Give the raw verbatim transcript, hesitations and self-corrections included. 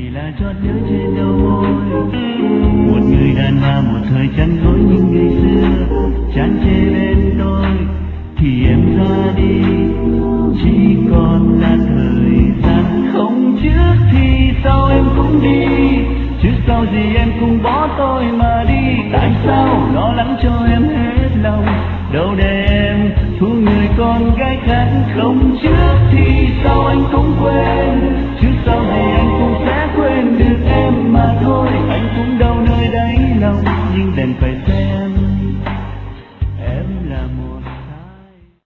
là giọt nhớ trên đầu môi. Một người đàn bà một thời chăn gối như ngày xưa, chán chê bên tôi thì em ra đi, chỉ còn là thời gian không trước thì sau em cũng đi, chứ sau gì em cũng bỏ tôi mà đi. Tại sao lo lắng cho em hết lòng, đâu để